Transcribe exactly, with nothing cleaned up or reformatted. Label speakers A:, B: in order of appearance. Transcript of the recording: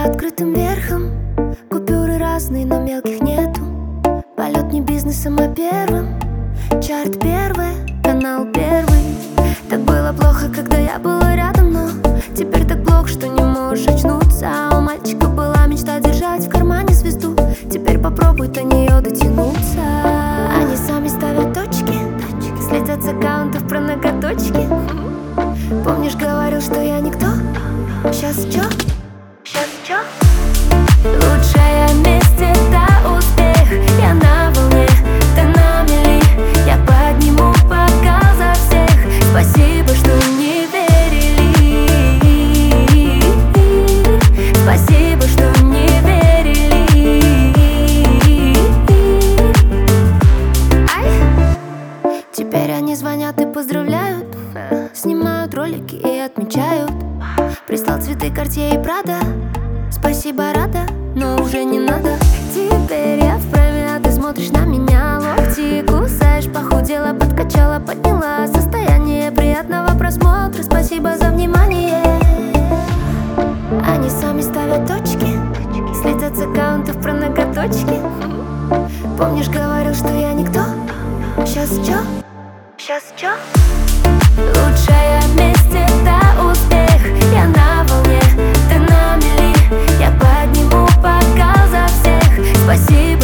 A: открытым верхом. Купюры разные, но мелких нету. Полет не бизнесом, а первым. Чарт первый, канал первый. Так было плохо, когда я была рядом, но теперь так плохо, что не можешь очнуться. А у мальчика была мечта держать в кармане звезду. Теперь попробуй до нее дотянуться. Они сами ставят точки, слетят с аккаунтов про ноготочки. Помнишь, говорил, что я никто? Сейчас чё? Сейчас чё? Лучшая месть — это успех. Я на волне, ты на мели. Я подниму пока за всех. Спасибо, что не верили. Спасибо, что не верили. Ай! Теперь они звонят и поздравляют, снимают ролики и отмечают. Прислал цветы Cartier и Prada. Спасибо, рада, но уже не надо. Теперь я вправе, а ты смотришь на меня. Локти кусаешь, похудела, подкачала, подняла состояние. Приятного просмотра, спасибо за внимание. Они сами ставят точки, следят с аккаунтов про ноготочки. Помнишь, говорил, что я никто? Сейчас чё? Сейчас чё? Лучшая месть — это успех. Я на волне, ты на мели. Я подниму пока за всех. Спасибо.